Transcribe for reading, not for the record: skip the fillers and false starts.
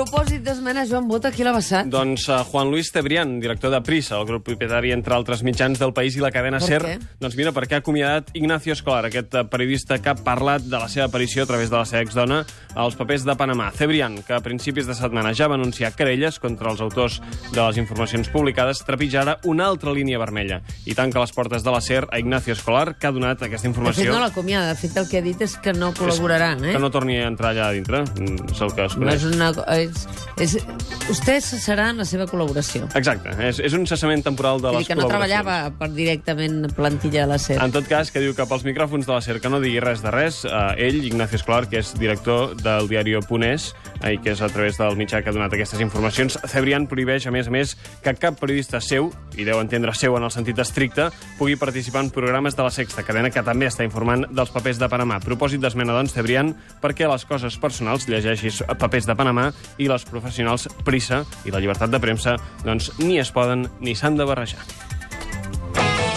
propòsit d'esmena, Joan Bota, qui l'ha vessat? Doncs Juan Luis Cebrián, director de Prisa, el grup propietari, entre altres mitjans del País i la cadena Per SER. què? Doncs mira, perquè ha acomiadat Ignacio Escolar, aquest periodista que ha parlat de la seva aparició a través de la seva exdona als papers de Panamà. Cebrián, que a principis de setmana ja va anunciar querelles contra els autors de les informacions publicades, trepitja ara una altra línia vermella i tanca les portes de la SER a Ignacio Escolar, que ha donat aquesta De fet, informació. no l'acomiada. De fet, el que ha dit és que no col·laborarà, Que no torni a entrar allà a dintre, és el que es No coneix. és una... Vostè cessarà en la seva col·laboració. Exacte, és un cessament temporal de Vull les dir que no col·laboracions. treballava per directament plantilla de la SER. En tot cas, que diu que pels micròfons de la SER que no digui res de res, ell, Ignacio Escolar, que és director del diari Punés, i que és a través del mitjà que ha donat aquestes informacions, Cebrián prohibeix, a més, que cap periodista seu, i deu entendre seu en el sentit estricte, pugui participar en programes de la Sexta, cadena que també està informant dels papers de Panamà. Propòsit d'esmena, doncs, Cebrián, perquè les coses personals, llegeixis papers de Panamà, i les professionals Prisa i la llibertat de premsa, doncs ni es poden ni s'han de barrejar.